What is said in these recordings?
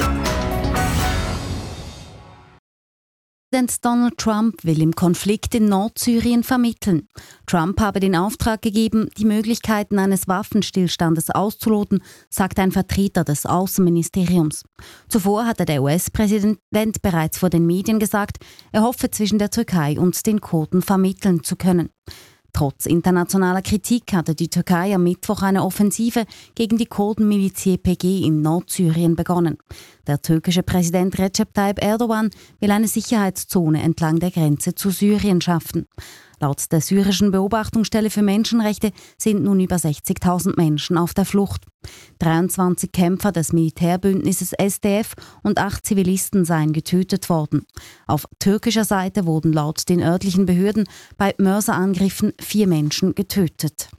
Präsident Donald Trump will im Konflikt in Nordsyrien vermitteln. Trump habe den Auftrag gegeben, die Möglichkeiten eines Waffenstillstandes auszuloten, sagt ein Vertreter des Außenministeriums. Zuvor hatte der US-Präsident bereits vor den Medien gesagt, er hoffe, zwischen der Türkei und den Kurden vermitteln zu können. Trotz internationaler Kritik hatte die Türkei am Mittwoch eine Offensive gegen die Kurdenmiliz YPG in Nordsyrien begonnen. Der türkische Präsident Recep Tayyip Erdogan will eine Sicherheitszone entlang der Grenze zu Syrien schaffen. Laut der syrischen Beobachtungsstelle für Menschenrechte sind nun über 60.000 Menschen auf der Flucht. 23 Kämpfer des Militärbündnisses SDF und 8 Zivilisten seien getötet worden. Auf türkischer Seite wurden laut den örtlichen Behörden bei Mörserangriffen 4 Menschen getötet.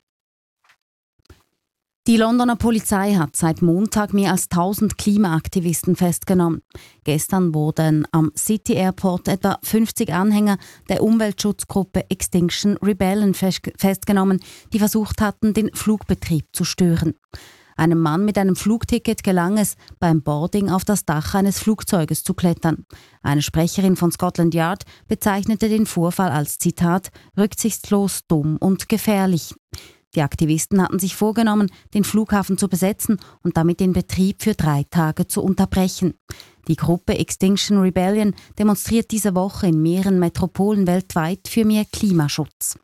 Die Londoner Polizei hat seit Montag mehr als 1000 Klimaaktivisten festgenommen. Gestern wurden am City Airport etwa 50 Anhänger der Umweltschutzgruppe Extinction Rebellion festgenommen, die versucht hatten, den Flugbetrieb zu stören. Einem Mann mit einem Flugticket gelang es, beim Boarding auf das Dach eines Flugzeuges zu klettern. Eine Sprecherin von Scotland Yard bezeichnete den Vorfall als Zitat rücksichtslos, dumm und gefährlich. Die Aktivisten hatten sich vorgenommen, den Flughafen zu besetzen und damit den Betrieb für 3 Tage zu unterbrechen. Die Gruppe Extinction Rebellion demonstriert diese Woche in mehreren Metropolen weltweit für mehr Klimaschutz.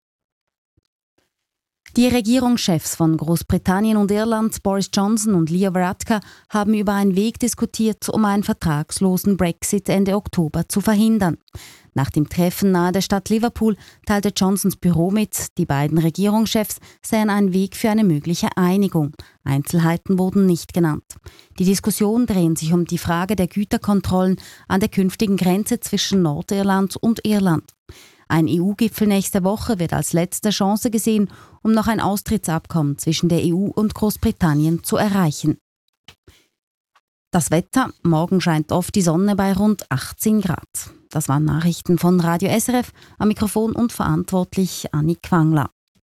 Die Regierungschefs von Großbritannien und Irland, Boris Johnson und Leo Varadkar, haben über einen Weg diskutiert, um einen vertragslosen Brexit Ende Oktober zu verhindern. Nach dem Treffen nahe der Stadt Liverpool teilte Johnsons Büro mit, die beiden Regierungschefs sähen einen Weg für eine mögliche Einigung. Einzelheiten wurden nicht genannt. Die Diskussionen drehen sich um die Frage der Güterkontrollen an der künftigen Grenze zwischen Nordirland und Irland. Ein EU-Gipfel nächste Woche wird als letzte Chance gesehen, um noch ein Austrittsabkommen zwischen der EU und Großbritannien zu erreichen. Das Wetter: Morgen scheint oft die Sonne bei rund 18 Grad. Das waren Nachrichten von Radio SRF, am Mikrofon und verantwortlich Annik Wangler.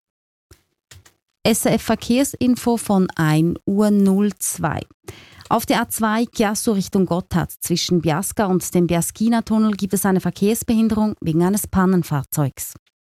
SRF-Verkehrsinfo von 1:02 Uhr. Auf der A2 Chiasso Richtung Gotthard zwischen Biasca und dem Biaschina-Tunnel gibt es eine Verkehrsbehinderung wegen eines Pannenfahrzeugs.